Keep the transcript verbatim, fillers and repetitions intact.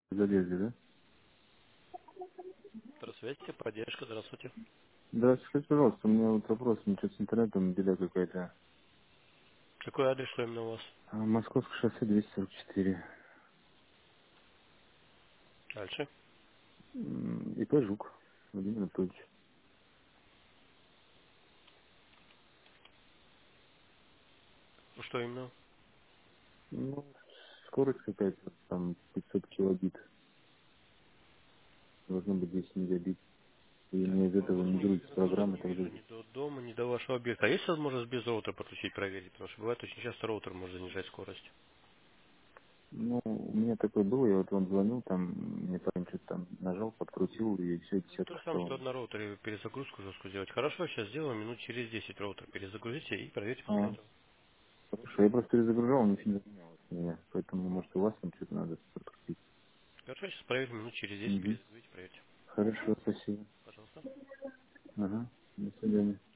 Залезли, да? Здравствуйте, поддержка, здравствуйте. Да, скажите, пожалуйста, у меня вот вопрос, у меня что-то с интернетом беда какая-то. Какой адрес, что именно у вас? А, Московское шоссе двести сорок четыре. Дальше. М, И П. Жук. Владимир Анатольевич. Что именно? Ну, скорость какая-то, там пятьсот килобит. Должно быть десять мегабит. И Так, мне из по этого не оборудованию грузится без нагрузок программа и не так вижу далее. ни до дома, ни до вашего объекта. А есть возможность без роутера подключить, проверить? Потому что бывает очень часто роутер может занижать скорость. Ну, у меня такое было, я вот вам звонил, там, мне парень что-то там нажал, подкрутил, и все, Ну, то десятка же самое, стала. что на роутере перезагрузку жесткую сделать. Хорошо, сейчас сделаем минут через десять роутер. Перезагрузите и проверьте, А, посмотрим. хорошо, я просто перезагружал, ничего не поменялось у меня. Поэтому, может, у вас там что-то надо подкрутить. Хорошо, сейчас проверим минут через десять, Угу. перезагрузите, проверьте. Хорошо, спасибо. Пожалуйста. Ага, до свидания.